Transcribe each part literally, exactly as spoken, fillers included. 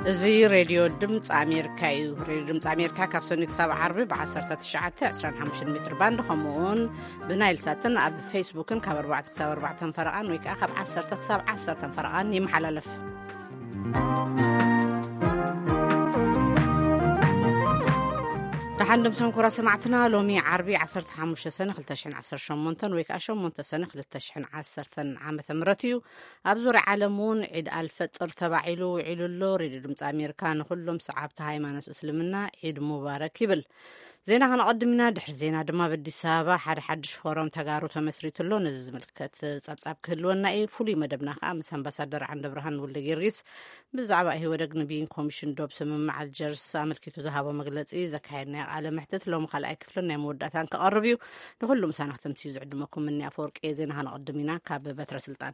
زي راديو دمت أمريكا يو راديو دمت أمريكا كابسونيك سبع عربي بعشرة تسعة عشرين حمش المتر باند خمون بنايل ساتن أب فيسبوكن كبر بعد كسب أربعة فرقان ويك أخب عشرة كسب عشرة فرقان يم حللف لحد مسون كرة سمعتنا لومي عربي عشرة حمش سنة خلتشين عشر شمونتن ويك أشمونت سنة خلتشين عشرة عام ثمرتيو أبزور عالمون عيد الفطر تبعيلو عيلو ريد دمت أمريكان كلهم صعبت هايمانة أسلمنا عيد مبارك يبل زينا هنقدمنا دحر زينا دما بدي سابا حد حدش فورم تجارو تمثريت له نز ملكت صعب صعب كلونا أي فولي مدبنا خامس أمباسادر عند برهان ولا جيرجس بزعبة هي ودق نبين كوميشن دوبس من مع الجرس ملكته ذهب مجلس إيه زكاينا على محتت لهم خلأك فلنا مودة كقربيو نقول مسانة تمسيز عندكم مني أفورك إيه زينا هنقدمنا كاب بتر سلطان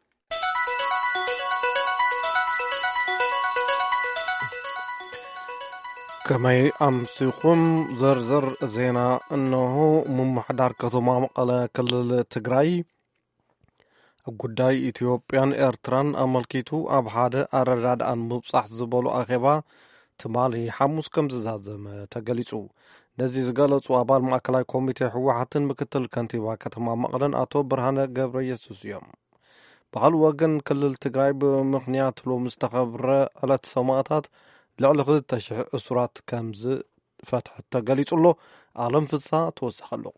كما أمسكم زرزر زينا أنه ممحدار كتما مقالة كل تجراي قداي إثيوبيان إيرتران أملكيتو أبحاد أرداد أن مبصح زبالو أخيبا تمالي حموس كم زازم تقليسو نزي زقالت وابال مأكلاي كوميتي حواحتن مكتل كانتيبا كتما مقالن أتو برهانة قبر يسوس يوم بغال وقن كل تجراي بمخنيات لو مستخبر على تسماتات لعل خذ تشح أسرات كمز فتح التقاليد الله عالم فصا توسخ له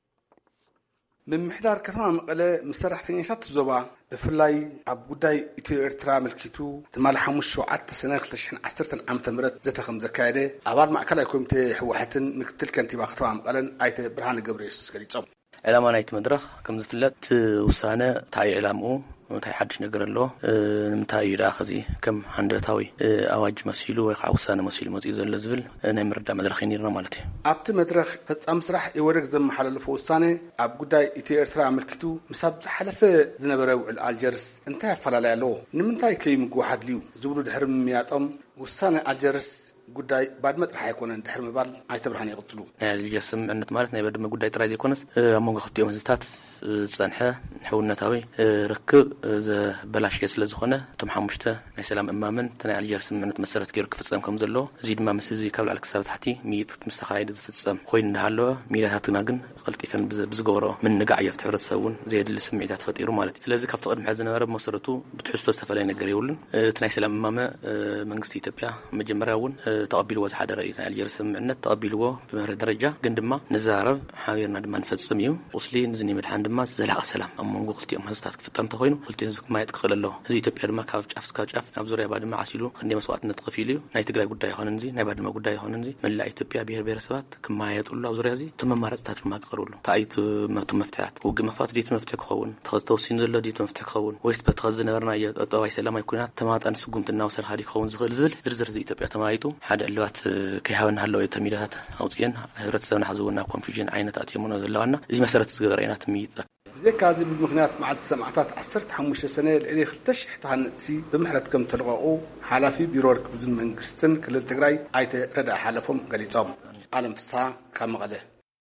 من محدار كرام مقالة مسرح تنشات زبا بفلاي عبوداي إتيو إرترا ملكيتو تمال حموش شوعات سنة خلشحن عشرة عام تمرت ذات خمسة كايدة عبار ما أكلا يكون تحوحتن مكتل كانتي باختوا مقالا آيت برهان قبريس كاليتهم علامة نايت مدرخ كم زفلت وسانة تاي علامه متى حدش نقر له متى يراخزي كم حندتاوي أواج مسيلو وعوسانة مسيلو مزيد اللزبل أنا مرد مدرخين يرنا مالتي أبت مدرخ أمسرح يورق زم حلل فوسانة أب قداي إتي إرترا ملكتو مساب حلف زنبرو الجرس انتهى فلا له نمنتاي كيم واحد ليو زبلو دحرم ميات أم وسانة الجرس قداي بعد ما ترح يكون عند حرم بال عايت برهان يقتلوا يعني الجسم عندنا مالتنا بعد ما قداي تراجع كونس أمون خطي يوم زتات صنحة حولنا تاوي ركب ذا بلاش يسل زخنة تم حمشته مثلا أمامن تنا الجسم عندنا مسرت كير كفتسام كم زلوا زيد ما مسزي قبل على كسبت تحتي ميت مستخايد فتسام خوين هالو ميرا هاتناجن قلت إفن بزجورة من نجع يفتح تسوون زي اللي سمعت فتيرو مالتي لازم كفت قدم حزنا رب مسرته بتحسوا استفلين الجريولن تنا سلام أمامه من قصتي تبيع مجمراون تقبل وز حدا رئيس الجرسم عندنا تقبلوه بمهر درجة قندما نزارب حاولنا دم نفسم يوم وصلي نزني مدحان دم زلع سلام أما قلت يوم هستات كفتم تخوينه قلت نزك ما يتقل له زي تبيع ما كاف جاف كاف جاف نبزور يا بعد ما عسيلو خلني مسوات نتقفيليو نايتقرأ قد يا خاننزي ناي بعد ما قد يا خاننزي من لا يتبيع بير بير سوات كم يتقول له أبزور يزي ثم ما رستات ما قرولو تأيت ما تم مفتاحات وقم فات ديت مفتاح خون تخذ توصين ذل ديت مفتاح خون ويست بتخذ نورنا يتوعي سلام يكونات تمات أن سقمت الناس الخارج خون زغل زل زرزر زي تبيع تمايتو حدا اللوات كيهاون هلو يتميرات أوصيان هرتسون حزونا كونفيجن عينة أتيمون ذلوانا زي مسألة صغيرينات ميت زي كذا بالمغنيات مع السماعات عصرت حموش السنة اللي خلتش تهنتي بمحرة كم تلقوا حلفي بيرورك بدون منقستن كل التجري عيت ردع حلفهم قليتهم عالم فصاع كم غله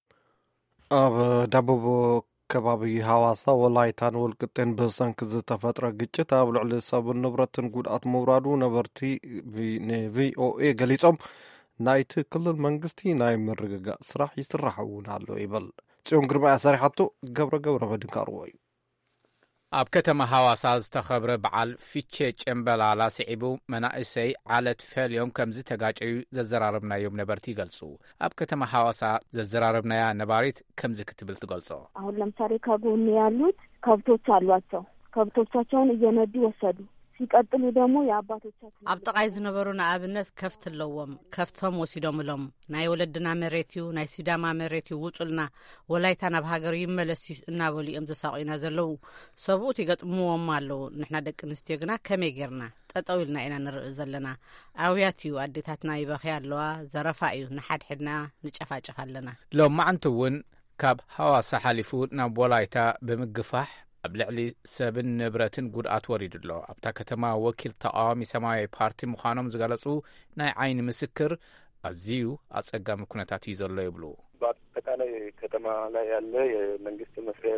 أب دبوب كبابي هواسا ولايتان والقطين بسان كذا تفترة جتة أبلع لساب النبرة نقول أتمورادو نبرتي في في أو إيه قليتهم نايت كل المنقستي ناي مرقا صراح يسرحون هالو يبل تيون قربا صريحاتو قبر قبر بدن كاروي ኣብ ከተማ ሃዋሳ ዝተኸብረ በዓል ፊቼ ጨምበላላ ስዒቡ መናእሰይ ዓለት ፈልዮም ከምዚ ተጋጨዩ ዘዘራርብናዮም ነበርቲ ይገልጹ። ኣብ ከተማ ሃዋሳ ዘዘራርብናያ ነባሪት ከምዚ ክትብል ትገልጾ። አሁን ለምሳሌ ከጎን ያሉት ከብቶች አሏቸው። ከብቶቻቸውን እየነዱ ወሰዱ። ሲቀጥሉ ደግሞ የአባቶቻችን ኣብ ጠቃይ ዝነበሩና ኣብነት ከፍት ለዎም ከፍቶም ወሲዶም ሎም ናይ ወለድና መሬትዩ ናይ ሲዳማ መሬትዩ ውጹልና ወላይታ ናብ ሃገር ይመለስ እናበሉ እዮም ዘሳቂና ዘለው ሰብኡት ይገጥምዎም ኣለው። ንሕና ደቂ ኣንስትዮ ግና ከመይ ጌርና ጠጠው ኢልና ኢና ንርኢ ዘለና። ኣውያት እዩ ኣዴታትና ይበኽያ ኣለዋ ዘረፋ እዩ ንሓድሕድና ንጨፋጨፍ ኣለና። ሎም ማዓንቲ እውን ካብ ሃዋሳ ሓሊፉ ናብ ወላይታ ብምግፋሕ ኣብ ልዕሊ ሰብን ንብረትን ጉድኣት ወሪድሎ ኣብታ ከተማ ወኪል ተቃዋሚ ሰማያዊ ፓርቲ ምዃኖም ዝገለጹ ናይ ዓይኒ ምስክር ኣዝዩ አጸጋሚ ኩነታት ይዘሎ ይብሉ። በአጠቃላይ ከተማ ላይ ያለ የመንግስት መስሪያ ቤት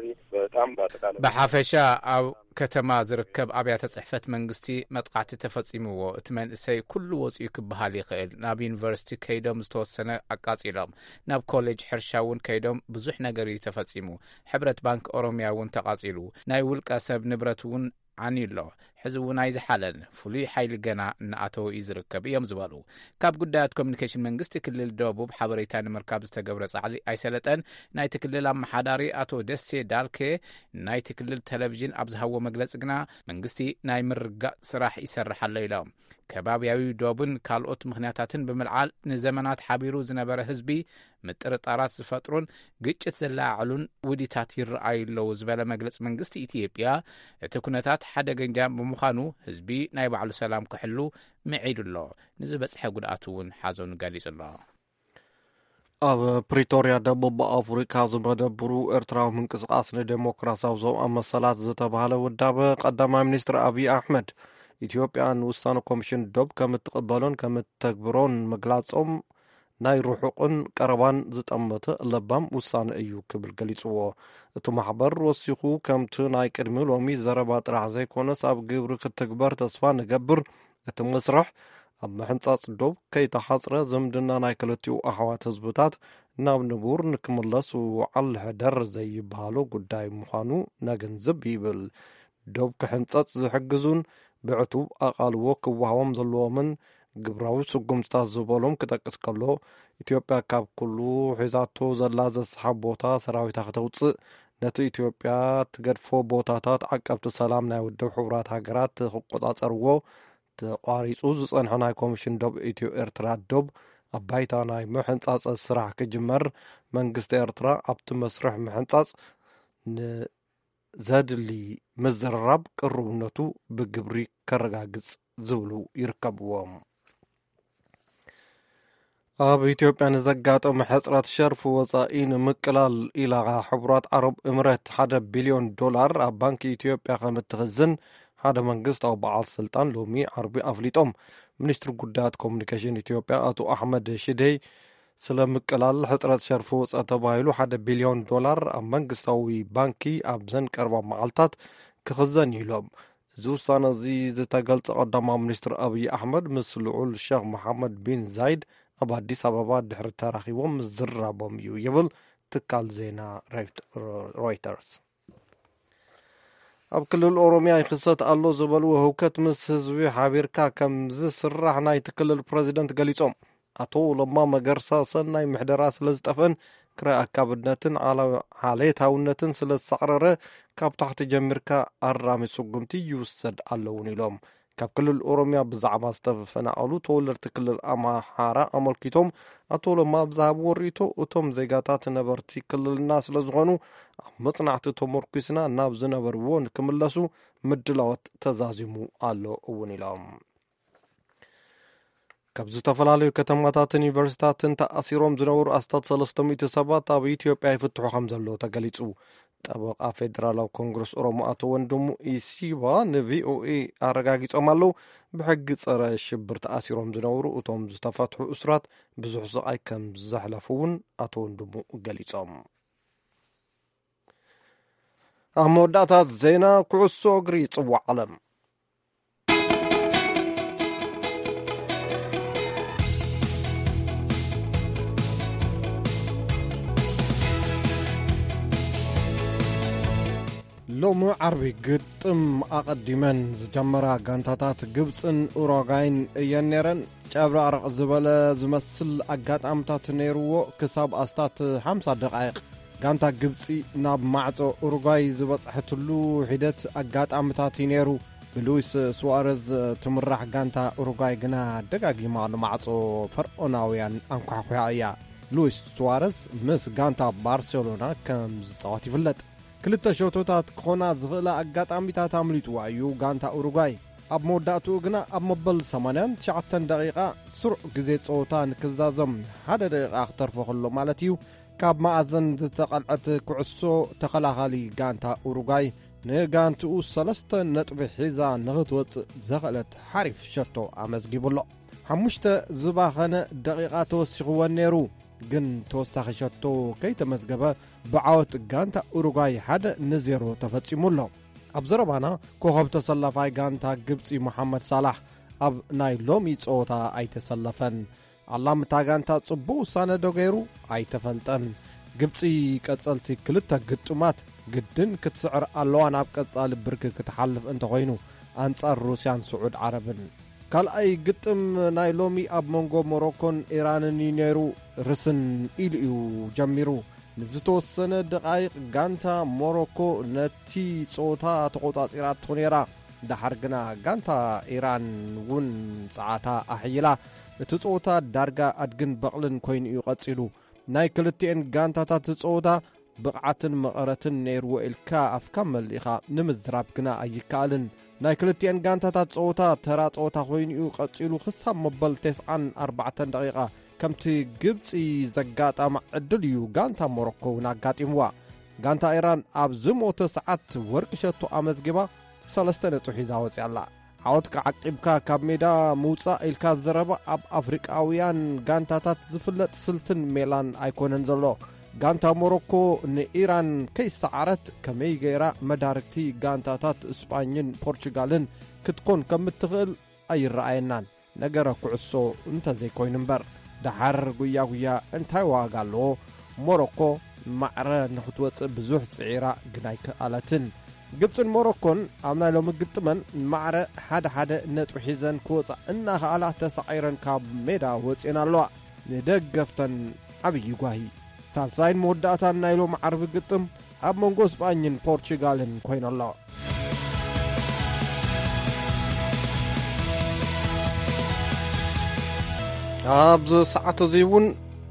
በጣም ባጠቃላይ በሐፈሻ አው ከተማ ዝርከብ አብያተ ጽሕፈት መንግስቲ መጥቃዕቲ ተፈጺምዎ እቲ መንእሰይ ኩሉ ወፂኡ ክበሃል ይኽእል ናብ ዩኒቨርሲቲ ከይዶም ዝተወሰነ አቃጺሎም ናብ ኮሌጅ ሕርሻውን ከይዶም ብዙሕ ነገር እዩ ተፈጺሙ ሕብረት ባንክ ኦሮሚያ እውን ተቃጺሉ ናይ ውልቀ ሰብ ንብረት እውን ዓኒሎ ሕዚ እውን ኣይዝሓለን ፍሉይ ሓይሊ ገና እናኣተው እዩ ዝርከብ እዮም ዝበሉ ካብ ጉዳያት ኮሚኒኬሽን መንግስቲ ክልል ደቡብ ሓበሬታ ንምርካብ ዝተገብረ ጻዕሊ ኣይሰለጠን ናይቲ ክልል አመሓዳሪ አቶ ደሴ ዳልኬ ናይቲ ክልል ቴሌቪዥን ኣብ ዝሃቦ መግለፂ ግና መንግስቲ ናይ ምርጋእ ስራሕ ይሰርሕ ኣሎ ኢሎም ከባቢያዊ ዶብን ካልኦት ምክንያታትን ብምልዓል ንዘመናት ሓቢሩ ዝነበረ ህዝቢ ምጥርጣራት ዝፈጥሩን ግጭት ዘላዓሉን ውዲታት ይረኣዩ ኣለዉ ዝበለ መግለፂ መንግስቲ ኢትዮጵያ እቲ ኩነታት ሓደገኛ ብምዃኑ ህዝቢ ናይ ባዕሉ ሰላም ክሕሉ ምዒዱ ኣሎ ንዝበፅሐ ጉድኣት እውን ሓዘኑ ገሊጹ ኣሎ ኣብ ፕሪቶሪያ ደቡብ ኣፍሪካ ዝመደብሩ ኤርትራዊ ምንቅስቃስ ንዴሞክራሲያዊ ዞብኣ መሰላት ዝተባሃለ ውዳበ ቀዳማይ ሚኒስትር ኣብዪ ኣሕመድ ኢትዮጵያ ንውሳነ ኮሚሽን ዶብ ከም እትቕበሎን ከም እተግብሮን ምግላጾም ናይ ርሑቕን ቀረባን ዝጠመተ ለባም ውሳነ እዩ ክብል ገሊጽዎ እቲ ማሕበር ወሲኹ ከምቲ ናይ ቅድሚ ሎሚ ዘረባ ጥራሕ ዘይኮነስ ኣብ ግብሪ ክትግበር ተስፋ ንገብር እቲ መስርሕ ኣብ ምሕንጻጽ ዶብ ከይተሓጽረ ዝምድና ናይ ክልቲኡ ኣሕዋት ህዝብታት ናብ ንቡር ንክምለስ ውዓል ሕደር ዘይበሃሎ ጉዳይ ምዃኑ ነግንዝብ ይብል ዶብ ክሕንጸጽ ዝሕግዙን ብዕቱብ ኣቓልዎ ክወሃቦም ዘለዎምን ግብራዊ ስጉምትታት ዝበሎም ክጠቅስ ከሎ ኢትዮጵያ ካብ ኩሉ ሒዛቶ ዘላ ዘስሓብ ቦታ ሰራዊታ ክተውፅእ ነቲ ኢትዮጵያ ትገድፎ ቦታታት ዓቀብቲ ሰላም ናይ ውድብ ሕቡራት ሃገራት ክቆጻጸርዎ ተቋሪጹ ዝጸንሐ ናይ ኮሚሽን ዶብ ኢትዮ ኤርትራ ዶብ ኣብ ባይታ ናይ ምሕንጻጽ ስራሕ ክጅመር መንግስቲ ኤርትራ ኣብቲ መስርሕ ምሕንጻጽ ዘድሊ ምዝርራብ ቅርብነቱ ብግብሪ ከረጋግጽ ዝብሉ ይርከብዎም ኣብ ኢትዮጵያ ንዘጋጠመ ሕጽረት ሸርፊ ወጻኢ ንምቅላል ኢላ ሕቡራት ዓረብ እምረት ሓደ ቢልዮን ዶላር ኣብ ባንኪ ኢትዮጵያ ከም እትኽዝን ሓደ መንግስታዊ በዓል ስልጣን ሎሚ ዓርቢ ኣፍሊጦም ሚኒስትሪ ጉዳያት ኮሚኒኬሽን ኢትዮጵያ አቶ ኣሕመድ ሽደይ ስለ ምቅላል ሕጽረት ሸርፊ ወጻኢ ተባሂሉ ሓደ ቢልዮን ዶላር ኣብ መንግስታዊ ባንኪ ኣብ ዘን ቀርባ መዓልታት ክኽዘን ኢሎም እዚ ውሳነ እዚ ዝተገልጸ ቀዳማይ ሚኒስትር ኣብዪ ኣሕመድ ምስ ልዑል ሼክ መሐመድ ቢን ዛይድ ኣብ ኣዲስ ኣበባ ድሕሪ ተራኺቦም ዝራቦም እዩ ይብል ትካል ዜና ሮይተርስ ኣብ ክልል ኦሮሚያ ይክሰት ኣሎ ዝበሉ ህውከት ምስ ህዝቢ ሓቢርካ ከም ዝስራሕ ናይቲ ክልል ፕሬዚደንት ገሊጾም አቶ ለማ መገርሳ ሰናይ ምሕደራ ስለ ዝጠፍአን ክራይ ኣካብነትን ዓሌታውነትን ስለ ዝሰዕረረ ካብ ታሕቲ ጀሚርካ ኣራሚ ስጉምቲ ይውሰድ ኣለውን ኢሎም ካብ ክልል ኦሮሚያ ብዛዕባ ዝተፈናቀሉ ተወለድቲ ክልል ኣምሓራ ኣመልኪቶም አቶ ለማ ብዛሃብዎ ርእቶ እቶም ዜጋታት ነበርቲ ክልልና ስለ ዝኾኑ ኣብ መጽናዕቲ ተመርኩስና ናብ ዝነበርዎ ንክምለሱ ምድላወት ተዛዚሙ ኣሎ እውን ኢሎም ካብ ዝተፈላለዩ ከተማታትን ዩኒቨርሲታትን ተኣሲሮም ዝነበሩ ኣስታት ሰለስተ ሚእቲ ሰባት ኣብ ኢትዮጵያ ይፍትሑ ከም ዘለዎ ተገሊጹ ጠበቃ ፌደራላዊ ኮንግረስ ኦሮሞ አቶ ወንድሙ ኢሲባ ንቪኦኤ ኣረጋጊጾም ኣለው ብሕጊ ጸረ ሽብር ተኣሲሮም ዝነበሩ እቶም ዝተፈትሑ እስራት ብዙሕ ስቃይ ከም ዘሕለፉ እውን አቶ ወንድሙ ገሊጾም ኣብ መወዳእታ ዜና ኩዕሶ እግሪ ጽዋዕ ዓለም ሎሚ ዓርቢ ግጥም ኣቐዲመን ዝጀመራ ጋንታታት ግብፅን ኡሩጓይን እየን ነረን ጨብራርቕ ዝበለ ዝመስል ኣጋጣምታት ነይርዎ ክሳብ ኣስታት ሓምሳ ደቃይቕ ጋንታ ግብፂ ናብ ማዕጾ ኡሩጓይ ዝበፅሐትሉ ሒደት ኣጋጣምታት ነይሩ ብሉዊስ ስዋረዝ ትምራሕ ጋንታ ኡሩጓይ ግና ደጋጊማ ንማዕጾ ፈርዖናውያን ኣንኳሕኩያ እያ ሉዊስ ስዋረዝ ምስ ጋንታ ባርሴሎና ከም ዝፃወት ይፍለጥ ክልተ ሾቶታት ክኾና ዝኽእላ ኣጋጣሚታት ኣምሊጥዋ እዩ ጋንታ ኡሩጓይ ኣብ መወዳእትኡ ግና ኣብ መበል ሰማንያ ትሽዓተ ደቂቓ ስሩዕ ግዜ ፀወታ ንክዛዘም ሓደ ደቂቓ ክተርፎ ከሎ ማለት እዩ ካብ ማዕዘን ዝተቐልዐት ኩዕሶ ተኸላኻሊ ጋንታ ኡሩጓይ ንጋንትኡ ሰለስተ ነጥቢ ሒዛ ንኽትወፅእ ዘኽእለት ሓሪፍ ሸቶ ኣመዝጊቡሎ ሓሙሽተ ዝባኸነ ደቂቓ ተወሲኽወን ነይሩ ግን ተወሳኺ ሸቶ ከይተመዝገበ ብዓወት ጋንታ ኡሩጓይ ሓደ ንዜሮ ተፈጺሙሎ። ኣብ ዘረባና ኮኸብ ተሰላፋይ ጋንታ ግብፂ መሐመድ ሳላሕ ኣብ ናይ ሎሚ ጸወታ ኣይተሰለፈን። ኣላምታ ጋንታ ጽቡቕ ውሳነ ዶ ገይሩ ኣይተፈልጠን። ግብፂ ቀጸልቲ ክልተ ግጥማት ግድን ክትስዕር ኣለዋ ናብ ቀጻሊ ብርኪ ክትሓልፍ እንተ ኾይኑ ኣንጻር ሩስያን ስዑድ ዓረብን። ካልኣይ ግጥም ናይ ሎሚ ኣብ መንጎ ሞሮኮን ኢራንን ነይሩ ርስን ኢሉ እዩ ጀሚሩ። ንዝተወሰነ ደቓይቕ ጋንታ ሞሮኮ ነቲ ጸወታ ተቖጻጺራት ነይራ። ድሓር ግና ጋንታ ኢራን እውን ጸዓታ ኣሕይላ እቲ ጸወታ ዳርጋ ኣድግን በቕልን ኮይኑ እዩ ቐጺሉ። ናይ ክልቲአን ጋንታታት ጸወታ ብቕዓትን መቐረትን ነይርዎ ኢልካ ኣፍካ መሊኻ ንምዝራብ ግና ኣይከኣልን። ናይ ክልቲአን ጋንታታት ጸወታ ተራ ጸወታ ኮይኑ እዩ ቐጺሉ ክሳብ መበል ተስዓን ኣርባዕተን ደቂቓ ከምቲ ግብፂ ዘጋጣማ ዕድል እዩ ጋንታ ሞሮኮ እውን ኣጋጢምዋ። ጋንታ ኢራን ኣብ ዝሞተ ሰዓት ወርቂ ሸቶ ኣመዝጊባ ሰለስተ ነጥቢ ሒዛ ወፂኣ ኣላ። ዓወትካ ዓቂብካ ካብ ሜዳ ምውፃእ ኢልካ ዝዘረባ ኣብ ኣፍሪቃውያን ጋንታታት ዝፍለጥ ስልትን ሜላን ኣይኮነን ዘሎ። ጋንታ ሞሮኮ ንኢራን ከይሰዓረት ከመይ ገይራ መዳርክቲ ጋንታታት እስጳኝን ፖርቹጋልን ክትኮን ከምትኽእል ኣይረኣየናን። ነገረ ኩዕሶ እንተዘይኮይኑ እምበር ድሓር ጉያ ጉያ እንታይ ዋጋ ኣለዎ? ሞሮኮ ማዕረ ንኽትወፅእ ብዙሕ ጽዒራ ግን ኣይከኣለትን። ግብፅን ሞሮኮን ኣብ ናይ ሎሚ ግጥመን ማዕረ ሓደ ሓደ ነጥቢ ሒዘን ክወፃእ እናኸኣላ ተሰዒረን ካብ ሜዳ ወፂን ኣለዋ። ንደገፍተን ዓብዪ ጓሂ። ሳልሳይን መወዳእታን ናይ ሎሚ ዓርቢ ግጥም ኣብ መንጎ እስጳኝን ፖርቹጋልን ኮይኑ ኣሎ። ኣብዚ ሰዓት እዚ እውን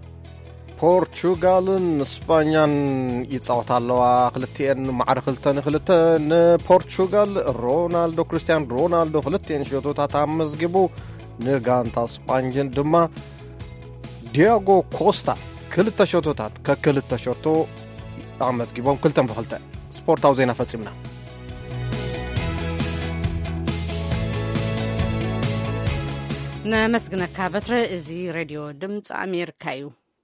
ፖርቹጋልን እስጳኛን ይጻወታ ኣለዋ። ክልቲአን ማዕረ ክልተ ንክልተ። ንፖርቹጋል ሮናልዶ ክርስቲያን ሮናልዶ ክልቲአን ሸቶታት ኣመዝጊቡ ንጋንታ እስጳኝን ድማ ዲያጎ ኮስታ ክልተ ሸቶታት ከክልተ ሸቶ ኣመዝጊቦም ክልተን ብክልተ። ስፖርታዊ ዜና ፈጺምና። ነመስግነካ በትረ። እዚ ሬድዮ ድምፂ ኣሜሪካ እዩ።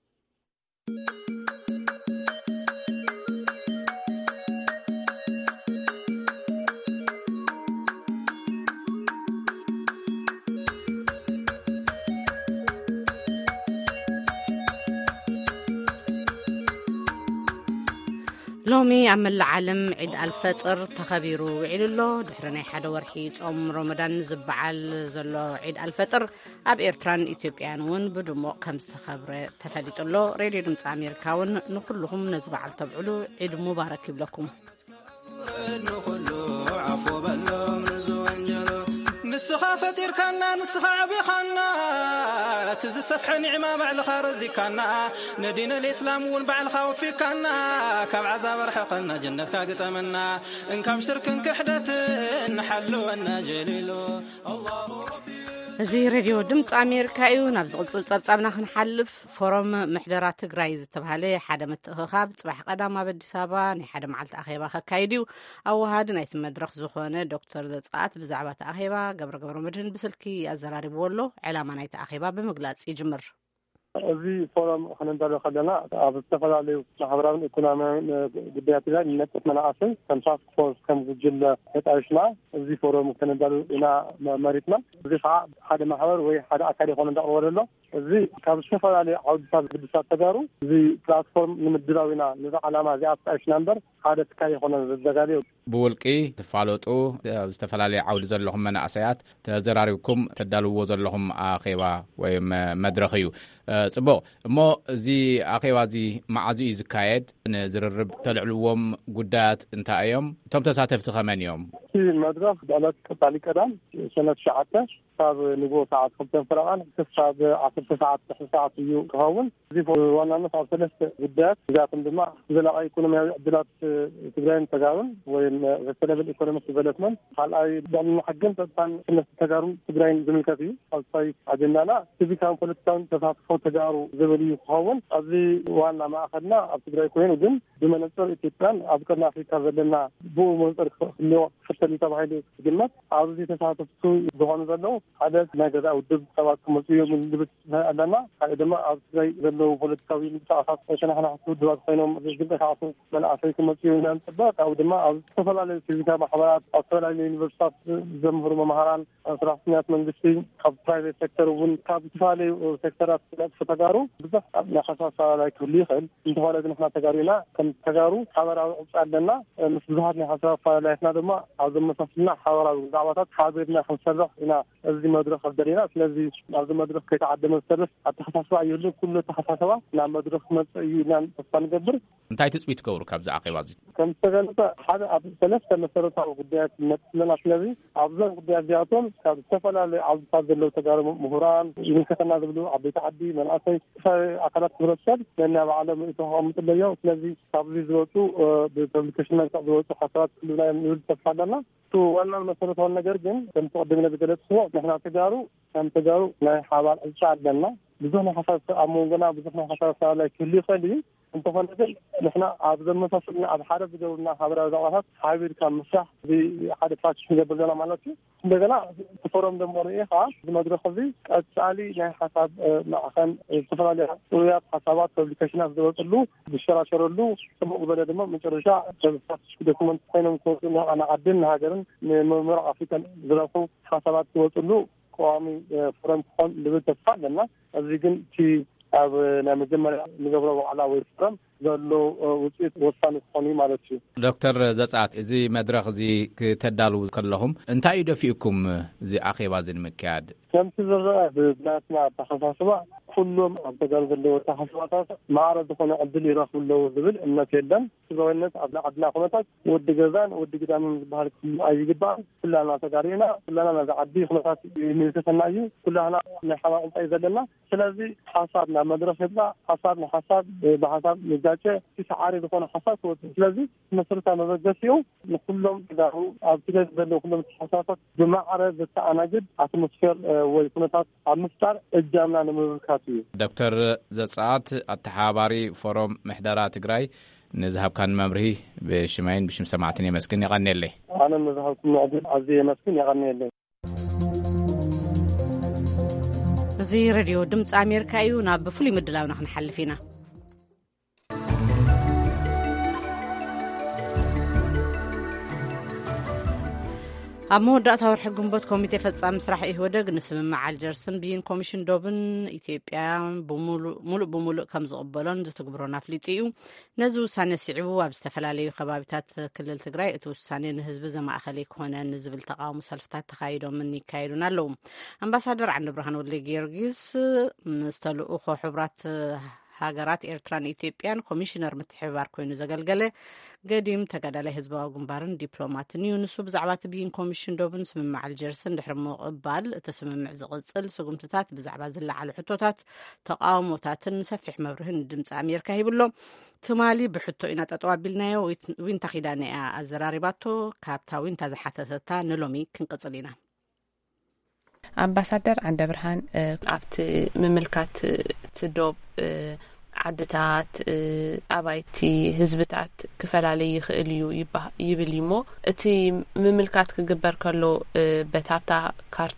ሎሚ ኣብ መላእ ዓለም ዒድ ኣልፈጥር ተኸቢሩ ውዒሉ ኣሎ። ድሕሪ ናይ ሓደ ወርሒ ጾም ሮመዳን ዝበዓል ዘሎ ዒድ ኣልፈጥር ኣብ ኤርትራን ኢትዮጵያን እውን ብድሙቕ ከም ዝተኸብረ ተፈሊጡ ኣሎ። ሬድዮ ድምፂ ኣሜሪካ እውን ንኩልኩም ነዚ በዓል ተብዕሉ ዒድ ሙባረክ ይብለኩም። ንስኻ ፈጢርካና ንስኻ ዓቢኻና ትዝሰፍሐ ኒዕማ ባዕልኻ ረዚካና ነዲነ ልእስላም እውን ባዕልኻ ወፊካና ካብ ዓዛብ ርሕቐና ጀነትካ ግጠመና እንካብ ሽርክን ክሕደትን ንሓልወና ጀሊሉ አላሁ ረቢ። እዚ ሬድዮ ድምፂ ኣሜሪካ እዩ። ናብ ዝቕፅል ጸብጻብና ክንሓልፍ ፎረም ምሕደራ ትግራይ ዝተባሃለ ሓደ ምትእኽኻብ ጽባሕ ቀዳም ኣብ ኣዲስ ኣበባ ናይ ሓደ መዓልቲ ኣኼባ ከካይድ እዩ። ኣወሃዲ ናይቲ መድረኽ ዝኾነ ዶክተር ዘጻኣት ብዛዕባ እቲ ኣኼባ ገብረ ገብረ መድህን ብስልኪ ኣዘራሪብዎ ኣሎ። ዕላማ ናይቲ ኣኼባ ብምግላጽ ይጅምር። እዚ ፎረም ክንንደርዮ ከለና ኣብ ዝተፈላለዩ ማሕበራውን ኢኮኖሚያውን ጉዳያት ትግራይ ንነጥፍ መናእሰይ ከም ታስክ ፎርስ ከም ጉጅለ ተጣይሽና እዚ ፎረም ክንንደርዮ ኢና መሪትና። እዚ ከዓ ሓደ ማሕበር ወይ ሓደ ኣካል ይኮነ እንዳቅርቦ ዘሎ። እዚ ካብ ዝተፈላለዩ ዓውድታት ግድሳት ተጋሩ እዚ ፕላትፎርም ንምድላው ኢና ነዚ ዓላማ እዚኣ ተጣይሽና እምበር ሓደ ትካል ይኮነ ዘዘጋልዮ ብውልቂ ተፋለጡ ዝተፈላለዩ ዓውዲ ዘለኹም መናእሰያት ተዘራሪብኩም ተዳልዎ ዘለኹም ኣኼባ ወይ መድረኽ እዩ። ጽቡቕ እሞ እዚ ኣኼባ እዚ መዓዝ እዩ ዝካየድ? ንዝርርብ ተልዕልዎም ጉዳያት እንታይ እዮም? እቶም ተሳተፍቲ ከመን እዮም? እዚ መድረኽ ብዕለት ቀጻሊ ቀዳም ሰነ ትሽዓተ ክሳብ ንግሆ ሰዓት ክልተን ፍረቓን ክሳብ ዓሰርተ ሰዓት ትሕተ ሰዓት እዩ ክኸውን። እዚ ዋናነት ኣብ ሰለስተ ጉዳያት እዚኣቶም ድማ ዘላቒ ኢኮኖሚያዊ ዕድላት ትግራይን ተጋሩን ወይም ሰስተይነብል ኢኮኖሚክ ዲቨሎፕመንት፣ ካልኣይ ልዕልና ሕግን ፀጥታን ስነት ተጋሩን ትግራይን ዝምልከት እዩ። ካልኣይ ኣጀንዳና ሲቪካውን ፖለቲካውን ተሳትፎ ተጋሩ ዝብል እዩ ክኸውን። ኣብዚ ዋና ማእኸልና ኣብ ትግራይ ኮይኑ ግን ብመነፅር ኢትዮጵያን ኣብ ቀርኒ ኣፍሪካ ዘለና ብኡ መነፅር ክህልዎ ክፍተል ተባሂሉ ዝግመት ኣብዚ ተሳተፍቲ ዝኾኑ ዘለዉ حدث ما جزاء ودب سواء كمسيو من دبت أدنى هذا ما أصلي ذلوا بوليتكاوي متعاطف عشان إحنا حسود دوات فينهم جدا خاصة من أصلي كمسيو نام تبات أو دما أو تفضل على الفيزيكا محاولات أو تفضل على اليونيفرسيتات زمهر مهاران صراحيات من دستين خب برايفت سيكتور ون كاب تفعلي سيكتورات فتجارو بس نخصص على كل خل انتفاعل إذا إحنا تجارينا كم تجارو حوار عندنا مسبوعاتنا حسب فعلياتنا دما عظم مسافنا حوار دعوات حاضرنا خمسة هنا الذي مدرك قدرنا الذي عظم مدرك كيتعدم السرس التخصص يقول كل تخصصوا نعم مدرك مسؤولين تفنجبر انتي تثبيت كور كابز عقيبات كم تجلس هذا ثلاثة مسارات أو قديات مثلنا الذي أفضل قديات جاتهم كاب سفلا لعظم لو تجارب مهران يمكن أن نقبله عبد تعدي من أصل فأكلت مرسل لأن عالم إتهام مثل اليوم الذي قبل زوجته بتمكشنا زوجته حصلت كلنا نريد تفعلنا تو وانا المسارات هون نجرجن كم تقدمنا بثلاث سنوات نحن تجارو كم تجارو لا حوال الشعب لنا بدون حساس أموننا بدون حساس على كل خلي انت فنقول نحن عبد المسافرين على حرب دورنا حبر زوجات حابير كان مسح بحادث فاتش قبلنا مالتي عندنا فورم دموريه خاص بمدرسه دي التالي يعني حساب معخن استفاده ويا حسابات ابلكيشنات دولتلو بشراشرلو ثم وبدا دم من ترجع فاتش دوكمنت فينهم كورسنا انا عدلنا هاجرن ممر افريكان زرافو حسابات دولتلو قوامي فورم كون لبتفعلنا ازيكن تي أب نمجمع نجبره على ويسرم زلوا وصيت وصلنا خوني مالتي دكتور زعات زي مدرخ زي كتدالو كلهم انت يدفيكم زي اخي بازن مكاد كم تزرع بناتنا تخصصوا كلهم أبتدال ذلوا تحصلات ما عرض خنا عدل يراخوا له ذبل إن كيدن تزوجنا عدنا عدنا خناتك ود جزان ود جدام بحال أي جبان كلنا تجارينا كلنا نعدي خناتك نيسفناجي كلنا نحاول أنت إذا لنا سلازي حسابنا مدرسة حسابنا حساب بحساب نجاته تسعاري دخون حساب سلازي مسرت على مدرسيو كلهم تجارو أبتدال ذلوا كلهم حسابات بمعرض التعناجد أتمسفر ويكونات المفتر الجامعة نمركات دكتور زعات التحاباري فورم محدرات تجراي نذهب كان ممري بشمعين بشم سمعتني مسكين يغني لي أنا نذهب كن عزيز مسكين يغني لي زي راديو دمص أمريكا يونا بفلي مدلاو نحن حلفينا ኣብ መወዳእታ ወርሒ ግንቦት ኮሚቴ ፈጻሚ ስራሕ ኢህወደግ ንስምምዕ ኣልጀርስን ብይን ኮሚሽን ዶብን ኢትዮጵያ ሙሉእ ብሙሉእ ከም ዝቕበሎን ዝትግብሮን ኣፍሊጡ እዩ ነዚ ውሳነ ስዒቡ ኣብ ዝተፈላለዩ ከባቢታት ክልል ትግራይ እቲ ውሳነ ንህዝቢ ዘማእኸለ ይኮነን ዝብል ተቃውሞ ሰልፍታት ተኻይዶምን ይካየዱን ኣለዉ ኣምባሳደር ዓንዲ ብርሃን ወልደ ጊዮርጊስ ምስ ተልእኮ ሕቡራት ሃገራት ኤርትራን ኢትዮጵያን ኮሚሽነር ምትሕብባር ኮይኑ ዘገልገለ ገዲም ተጋዳላይ ህዝባዊ ግንባርን ዲፕሎማትን እዩ ንሱ ብዛዕባ እቲ ብይን ኮሚሽን ዶብን ስምምዕ ኣልጀርስን ድሕሪ ምቕባል እቲ ስምምዕ ዝቕፅል ስጉምትታት ብዛዕባ ዝለዓሉ ሕቶታት ተቃውሞታትን ሰፊሕ መብርህን ድምፂ ኣሜሪካ ሂብሎ ትማሊ ብሕቶ ኢና ጠጠው ኣቢልናዮ ዊንታ ኺዳነ እያ ኣዘራሪባቶ ካብታ ዊንታ ዝሓተተታ ንሎሚ ክንቅፅል ኢና ኣምባሳደር ዓንደ ብርሃን ኣብቲ ምምልካት ትዶብ ዓድታት ኣባይቲ ህዝብታት ክፈላለዩ ይኽእል እዩ ይብል እሞ እቲ ምምልካት ክግበር ከሎ በታብታ ካርታ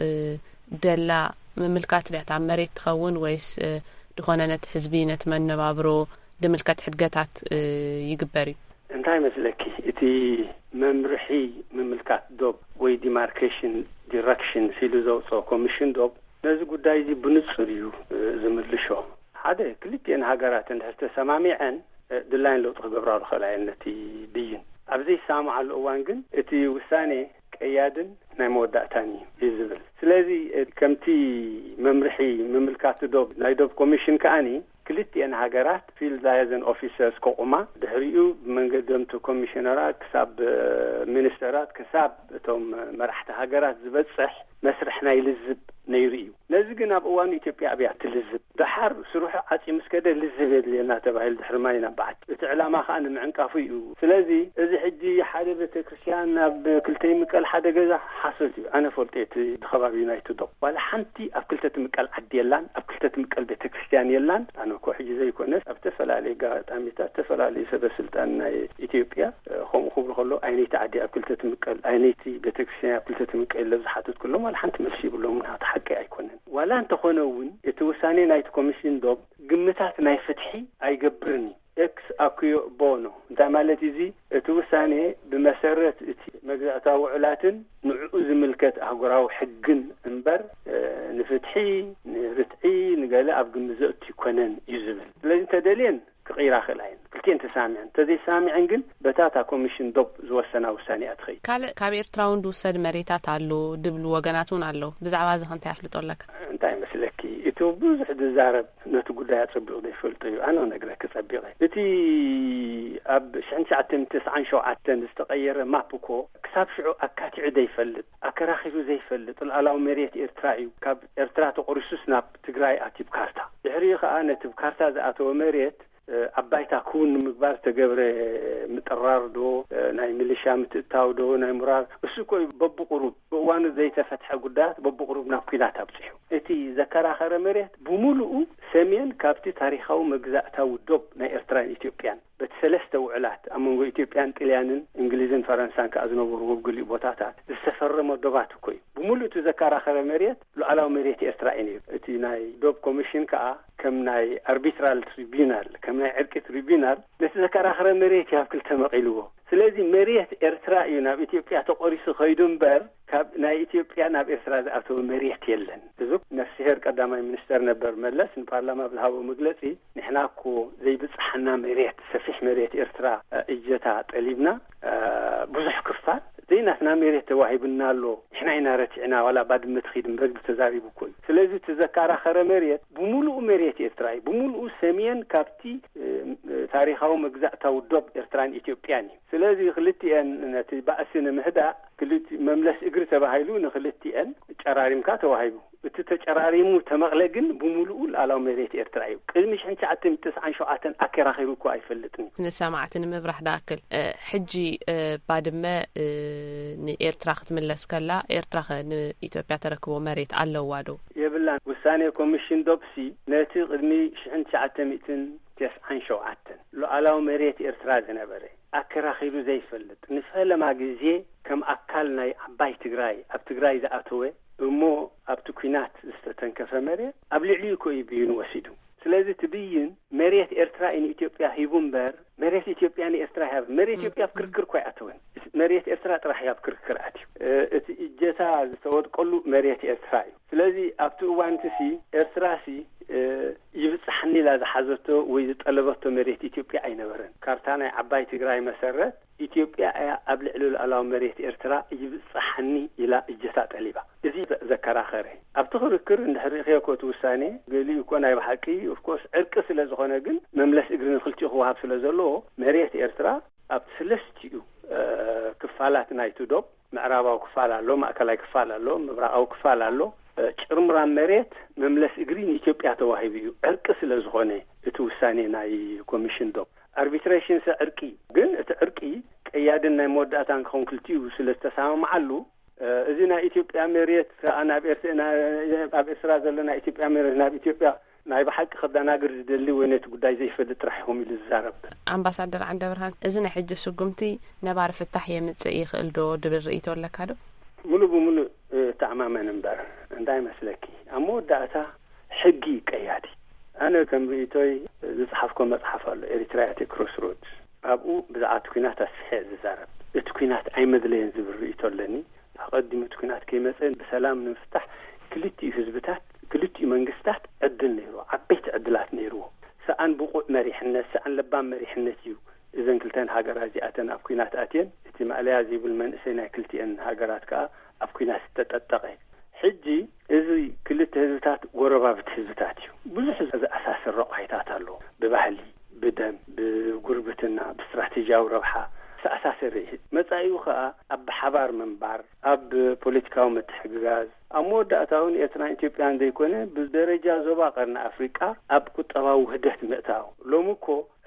ደላ ምምልካት ሪያታ መሬት ትኸውን ወይስ ድኾነ ነት ህዝቢ ነት መነባብሮ ድምልከት ሕድገታት ይግበር እዩ እንታይ መስለኪ እቲ መምርሒ ምምልካት ዶብ ወይ ዲማርኬሽን ዲሬክሽን ሲሉ ዘውፅኦ ኮሚሽን ዶብ ነዚ ጉዳይ እዚ ብንጹር እዩ ዝምልሾ ሓደ ክልቲአን ሃገራት እንድሕር ተሰማሚዐን ድላይን ለውጢ ክገብራሉ ክእላ እየን ነቲ ብይን ኣብዘይሰማምዓሉ እዋን ግን እቲ ውሳኔ ቀያድን ናይ መወዳእታን እዩ ዝብል ስለዚ ከምቲ መምርሒ ምምልካት ዶብ ናይ ዶብ ኮሚሽን ከኣኒ ክልቲአን ሃገራት ፊልድ ላይዘን ኦፊሰርስ ከቁማ ድሕሪኡ ብመንገዶም ቲ ኮሚሽነራት ክሳብ ሚኒስተራት ክሳብ እቶም መራሕቲ ሃገራት ዝበፅሕ መስርሕ ናይ ልዝብ ነይሩ እዩ ነዚ ግን ኣብ እዋኑ ኢትዮጵያ ኣብያ ትልዝብ ድሓር ስሩሑ ዓፂ ምስከደ ልዝብ የድልየና ተባሂሉ ድሕሪ ማይ ናባዓት እቲ ዕላማ ከዓ ንምዕንቃፉ እዩ ስለዚ እዚ ሕጂ ሓደ ቤተ ክርስቲያን ናብ ክልተ ይምቀል ሓደ ገዛ ሓሶት እዩ ኣነ ፈልጤት ተኸባቢ ናይቱ ዶ ዋላ ሓንቲ ኣብ ክልተ ትምቀል ዓዲ የላን ኣብ ክልተ ትምቀል ቤተ ክርስቲያን የላን ኣነ ኮ ሕጂ ዘይኮነስ ኣብ ተፈላለዩ ጋጣሚታት ተፈላለዩ ሰበስልጣን ናይ ኢትዮጵያ ከምኡ ክብሩ كله أينيت عدي أكلت تمكل أينيتي بتكسيا أكلت تمكل لزحاتت كلهم ولا حنت مسي بلهم منها تحقق أيكونن ولا أنت خونون يتوساني نايت كوميشن دوب قمتات ناي فتحي أي قبرني إكس أكيو بونو ده مالتي زي توساني بمسرة مجزأة وعلاتن نعوز ملكة أقراو حقن انبر اه نفتحي نرتعي نقال أبقى مزأتي كونن يزبل لازم تدلين كغير آخر العين كلتين تسامعن تدي سامعن قل بتاتا كوميشن دوب زوسنا وساني أتخي كال كابير تراوند وسد مريتات علو دبل وجناتون علو بزعوازه أنت عفلت لك أنت مسلكي يتو بوزح دزارب نتقول لها تصبغ دي فلتيو أنا نقرأ كتصبغي بتي أب شعن ساعتين تسعن شو عتن استغير مابوكو كساب شعو أكاتي عدي فلت أكراخيزو زي فلت الألاو مريت إرترايو كاب إرتراتو قرسوسنا تقراي أتي بكارتا يحريق أنا تبكارتا زاتو مريت أبايتا كون مقبار تقبر متقرار دو ناي ميليشيا متقتاو دو ناي مرار السوكوي ببو قروب وانو زي تفتح قدات ببو قروب ناقيلات أبسيحو اتي ذكر آخر مريت بمولو سمين كابتي تاريخاو مقزاءتاو الدوب ناي إرتران إثيوبيان بتسلسة وعلات أمونغو إثيوبيان تليانن إنجليزن فرنسان كأزنو بروغو قلي بوتاتات السفر مدوباتو كوي بمولو تذكر آخر مريت لو علاو مريت إرترائيني اتي ناي دوب كوميشن كأ كم ناي أربيترال تريبينال كم ناي عركة تريبينال نتذكر آخر مريت يهاب كل تمقيلوه سلازي مريت إرترائي ناب إثيوبيا تقوريس خيدون بار كاب ناي إثيوبيا ناب إسرائيل أتو مريت يلن تزوك نفسي هير قدامي منستر نبر ملس نبارلما بالهاو مجلسي نحناكو زي بصحنا مريت سفيح مريت إرتراء إجتا تقليبنا أه بزح كفار زي ناسنا مريت واهبنا له إحنا إنا رتعنا ولا بعد متخيد مبرق بتزاري بكل سلازي تذكر آخر مريت بمولو مريت إرتراء بمولو سمين كابتي أه تاريخه مجزأته ودوب إرتران إثيوبياني سلازي خلتي أن نتبأسنا مهدا كلتي مملس إجر تباهيلو نخلتي أن تشراريم كاتو وهايبو تتشراريمو تمغلقن بمولو على مريت إرتراء قلمش أنت عتم تسعن شوعاتن أكير آخركو أي فلتني نسمعتني مبرح داكل أه حجي أه بعد ما أه إرتراخ تملس كلا إرتراخ إثيوبيا تركبو مريت على وادو يبلان وثاني كوميشن دوبسي ناتي قدمي شحن عتمتن تسعن شوعاتن لو على مريت إرتراء زنبري أكير آخرو زي فلت نفهم ما جزيه كم أكلنا عباي تجراي أب تجراي ذا أتوه ومو أب تكوينات استتنكف مريت قبل عليكو يبين وسيدو سلازي تبين مريت إرتراء إن إثيوبيا هيبون بار مريت إثيوبيا إن إرتراء هاب مريت إثيوبيا بكركر كوي أتوين مريت إرتراء راح ياب كركر أتيو إجتا سود كله مريت إرتراء سلازي أبتو وانتسي إرتراءسي يبصحني لازم حزرته ويتطلبته مريت إثيوبيا أين ورن كارتانا عباي تجراي مسرة إثيوبيا قبل علول على مريت إرتراء يبصحني إلى إجتا تقليبا إذا ذكر آخره أبتخر كر إن حريقيا كوت وساني قالي يكون أي بحكي وفكوس عرق سلازخونا قل مملس إجرين خلتي أخوها بسلازلو مريت إرتراء أبتسلستيو أه كفالات نايتو دوب معرابا كفالا لو مأكلا كفالا لو مبراء كفالا لو ጭርምራ መሬት መምለስ እግሪን ኢትዮጵያ ተዋሂብዩ ዕርቅ ስለዝኾነ እቲ ውሳኔ ናይ ኮሚሽን ዶብ አርቢትሬሽን ዕርቂ ግን እቲ ዕርቂ ቀያድን ናይ መወዳእታን ኮንክልቲው ስለተሰማማዓሉ እዚ ናይ ኢትዮጵያ መሬት አናብ ኤርትራ ኣብ ኤርትራ ዘለና ኢትዮጵያ መሬት ናብ ኢትዮጵያ ናይ በሐቅ خداناغر ዝደሊ ወይነት ጉዳይ ዘይፈልጥ ራሕኩም ኢሉ ዝዛረብ አምባሳደር አንደ ብርሃን እዚ ናይ ሕጂ ስጉምቲ ነባር ፍታሕ የምጽእ ይኽእል ዶ ድብር ርእይቶ ኣለካ ዶ ሙሉ በሙሉ تعماما نمبر عندي مسلكي أمو داتا حقي قيادي أنا كم ريتوي زحفكم مصحف الله إريترياتي كروس رودز أبو بزعات كينات السحيع زارب التكوينات أي مدلين زبر ريتو لني أقدم تكوينات كي مثلا بسلام نفتح كلتي حزبتات كلتي منقستات عدل نيرو عبيت عدلات نيرو سأن بقوء مريحنا سأن لبان مريحنا تيو إذن كلتين هاجرات أتنا أبكينات أتين اتما عليها زي بالمنسينا كلتي أن هاجرات كا أبكينات تتتقي حجي إذا كلت هزتات غربات هزتاتيو بزح أساس الرقعيتات له ببحلي بدم بقربتنا باستراتيجية وربحة أساس الرئيس متأيوخا أب حبار منبار أب بوليتيكاو متحقاز أمود أتاون إثناء إثيوبيان ديكونه بدرجة زباقرنا أفريقيا أب كتباو هدهت مئتاو لومكو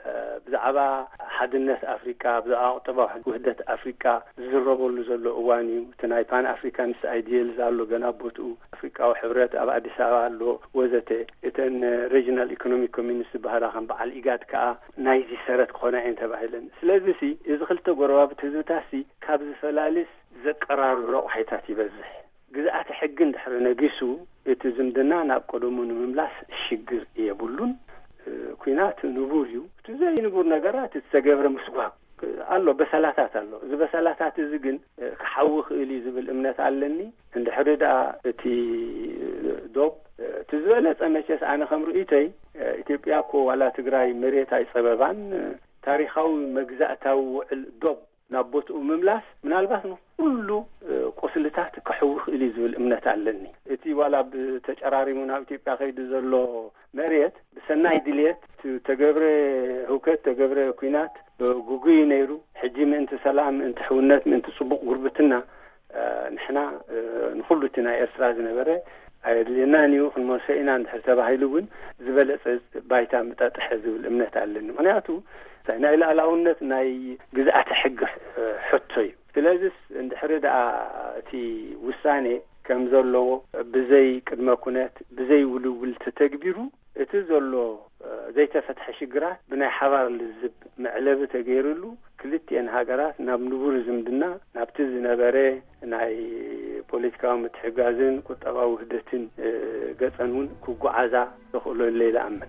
ብዛዕባ ሓድነት ኣፍሪካ ብዛዕባ ቁጠባዊ ውህደት ኣፍሪካ ዝረበሉ ዘሎ እዋን እዩ። እቲ ናይ ፓን ኣፍሪካንስ አይዲያልስ ኣሎ ገና ቦትኡ ኣፍሪካዊ ሕብረት ኣብ ኣዲስ አበባ ኣሎ ወዘተ እተን ሪጅናል ኢኮኖሚክ ኮሚኒቲ ባህላ ከም በዓል ኢጋድ ከዓ ናይዚ ሰረት ክኾና እየን ተባሂለን። ስለዚ ሲ እዚ ክልተ ጎረባብቲ ህዝብታት ሲ ካብ ዝፈላልስ ዘቀራርቡ ረቑሒታት ይበዝሕ ግዝኣት ሕጊ እንድሕር ነጊሱ እቲ ዝምድና ናብ ቀደሙ ንምምላስ ሽግር የብሉን ኩናት ንቡር እዩ እቲ ዘይ ንቡር ነገራት ዝተገብረ ምስጓብ ኣሎ በሰላታት ኣሎ እዚ በሰላታት እዚ ግን ክሓውኽ ክእል ዝብል እምነት ኣለኒ እንድሕር ዳ እቲ ዶብ ትዝበለፀ መቸስ ኣነ ከም ርኢተይ ኢትዮጵያ እኮ ዋላ ትግራይ መሬት ኣይፀበባን ታሪኻዊ መግዛእታዊ ውዕል ዶብ ናብ ቦትኡ ምምላስ ምናልባት ነው ሁሉ ቆስልታት ክሕውኽ ክእል ዝብል እምነት ኣለኒ እቲ ዋላ ብተጨራሪሙ ናብ ኢትዮጵያ ከይዱ ዘሎ መሬት ብሰናይ ድልየት ተገብረ ህውከት ተገብረ ኩናት ጉጉይ ነይሩ ሕጂ ምእንቲ ሰላም ምእንቲ ሕውነት ምእንቲ ጽቡቕ ጉርብትና ንሕና ንኹሉ እቲ ናይ ኤርትራ ዝነበረ ኣይድልየና ንዩ ክንመሰኢና እንድሕር ተባሂሉ እውን ዝበለፀ ባይታ ምጣጥሕ ዝብል እምነት ኣለኒ ምክንያቱ ናይ ላዕላውነት ናይ ግዝኣት ሕጊ ሕቶ እዩ ስለዚ እንድሕር ዳ እቲ ውሳኔ ከም ዘለዎ ብዘይ ቅድመ ኩነት ብዘይ ውልውል ተተግቢሩ እቲ ዘሎ ዘይተፈትሐ ሽግራት ብናይ ሓባር ልዝብ መዕለብ ተገይሩሉ ክልቲአን ሃገራት ናብ ንቡር ዝምድና ናብቲ ዝነበረ ናይ ፖለቲካዊ ምትሕጋዝን ቁጠባዊ ውህደትን ገፀን እውን ክጓዓዛ ዝኽእሉ ሌላ ኣመን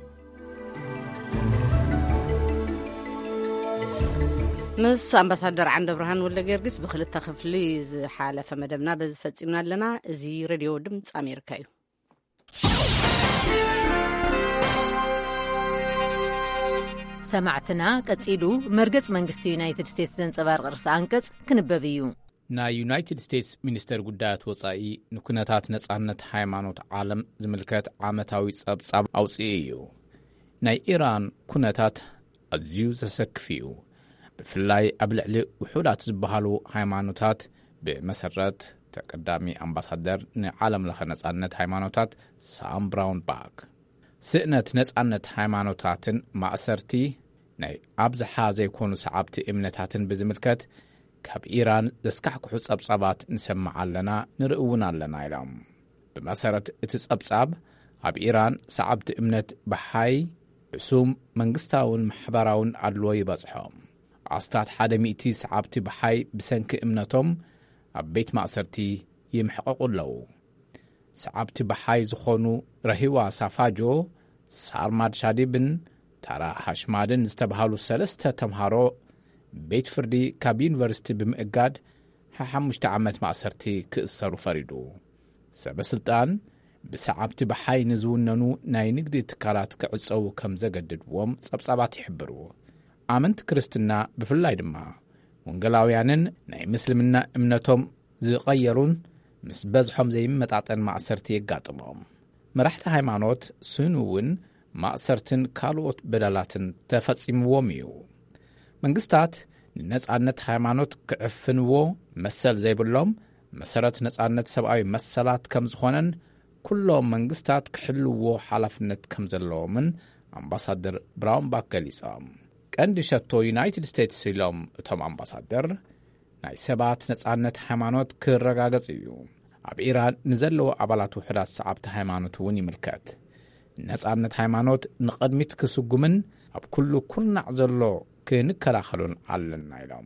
ምስ ኣምባሳደር ዓንደ ብርሃን ወልደ ጊዮርጊስ ብክልተ ክፍሊ ዝሓለፈ መደብና በዚ ፈጺምና ኣለና እዚ ሬድዮ ድምፂ ኣሜሪካ እዩ ሰማዕትና ቀጺሉ መርገጽ መንግስቲ ዩናይትድ ስቴትስ ዘንጸባርቕ ርእሲ አንቀጽ ክንበብ እዩ ናይ ዩናይትድ ስቴትስ ሚኒስተር ጉዳያት ወጻኢ ንኩነታት ነጻነት ሃይማኖት ዓለም ዝምልከት ዓመታዊ ጸብጻብ ኣውፅኡ እዩ ናይ ኢራን ኩነታት ኣዝዩ ዘሰክፍ እዩ ብፍላይ ኣብ ልዕሊ ውሑዳት ዝበሃሉ ሃይማኖታት ብመሰረት ተቀዳሚ ኣምባሳደር ንዓለም ለኸ ነጻነት ሃይማኖታት ሳም ብራውን ባክ ስእነት ነጻነት ሃይማኖታትን ማእሰርቲ ናይ ኣብዝሓ ዘይኮኑ ሰዓብቲ እምነታትን ብዝምልከት ካብ ኢራን ዘስካሕክሑ ጸብጻባት ንሰምዕ ኣለና ንርእውን ኣለና ኢሎም ብመሰረት እቲ ጸብጻብ ኣብ ኢራን ሰዓብቲ እምነት ብሓይ ዕሱም መንግስታውን ማሕበራውን ኣድልዎ ይበጽሖም ኣስታት ሓደ ሚእቲ ሰዓብቲ ብሓይ ብሰንኪ እምነቶም ኣብ ቤት ማእሰርቲ ይምሕቐቑ ኣለዉ ሰዓብቲ ብሓይ ዝኾኑ ረሂዋ ሳፋጆ ሳርማድ ሻዲብን ታራ ሃሽማድን ዝተብሃሉ ሰለስተ ተምሃሮ ቤት ፍርዲ ካብ ዩኒቨርሲቲ ብምእጋድ ሓሙሽተ ዓመት ማእሰርቲ ክእሰሩ ፈሪዱ ሰበስልጣን ብሰዓብቲ ብሓይ ንዝውነኑ ናይ ንግዲ ትካላት ክዕፀው ከም ዘገድድዎም ጸብጻባት ይሕብሩ ኣመንቲ ክርስትና ብፍላይ ድማ ወንጌላውያንን ናይ ምስልምና እምነቶም ዝቐየሩን ምስ በዝሖም ዘይመጣጠን ማእሰርቲ የጋጥሞም መራሕቲ ሃይማኖት ስኑውን ማእሰርትን ካልኦት በደላትን ተፈጺምዎም እዩ መንግስታት ንነጻነት ሃይማኖት ክዕፍንዎ መሰል ዘይብሎም መሰረት ነጻነት ሰብኣዊ መሰላት ከም ዝኾነን ኩሎም መንግስታት ክሕልዎ ሓላፍነት ከም ዘለዎምን ኣምባሳደር ብራውን ባክ ገሊጾም ቀንዲ ሸቶ ዩናይትድ ስቴትስ ኢሎም እቶም ኣምባሳደር ናይ ሰባት ነጻነት ሃይማኖት ክረጋገጽ እዩ ኣብ ኢራን ንዘለዎ ኣባላት ውሕዳት ሰዓብቲ ሃይማኖት እውን ይምልከት ነጻነት ሃይማኖት ንቐድሚት ክስጉምን ኣብ ኩሉ ኩርናዕ ዘሎ ክንከላኸሉን ኣለና ኢሎም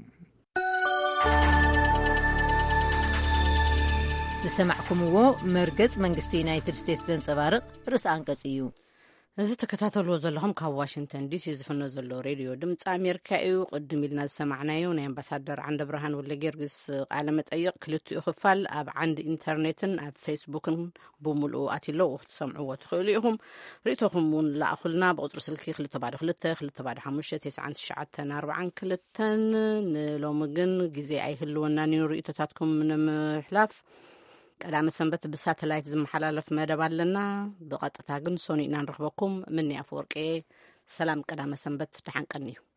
ዝሰማዕኩምዎ መርገጽ መንግስቲ ዩናይትድ ስቴትስ ዘንጸባርቕ ርእሲ አንቀጽ እዩ እዚ ተከታተልዎ ዘለኹም ካብ ዋሽንግተን ዲሲ ዝፍኖ ዘሎ ሬድዮ ድምፂ ኣሜሪካ እዩ ቅድም ኢልና ዝሰማዕናዮ ናይ ኣምባሳደር ዓንደ ብርሃን ወልደ ጊዮርጊስ ቃለ መጠይቕ ክልቲኡ ክፋል ኣብ ዓንዲ ኢንተርኔትን ኣብ ፌስቡክን ብምልኡ ኣትለው ክትሰምዕዎ ትኽእሉ ኢኹም ርእቶኹም እውን ላእኹልና ብቁፅሪ ስልኪ ክልተ ባዶ ክልተ ክልተ ባዶ ሓሙሽተ ትስዓን ትሽዓተን ኣርባዓን ክልተን ንሎሚ ግን ግዜ ኣይህልወናን እዩ ርእቶታትኩም ንምሕላፍ ቀዳመ ሰንበት ብሳተላይት ዝመሓላለፍ መደብ ኣለና ብቐጥታ ግን ሶኒእና ንረኽበኩም ምኒ ኣፈወርቂ ሰላም ቀዳመ ሰንበት ድሓንቀኒ እዩ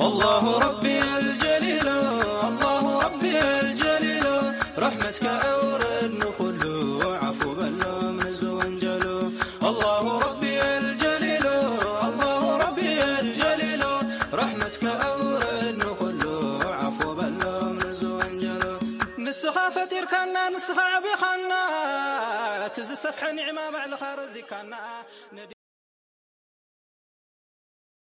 الله ربي الجليل الله ربي الجليل رحمتك أورد نخل عفو بلو من الزوانجل الله ربي الجليل الله ربي الجليل رحمتك أورد نخل عفو بلو من الزوانجل نسخة فتير كنا نسخة عبي خنا تزسفح نعمة بعد خارزي كنا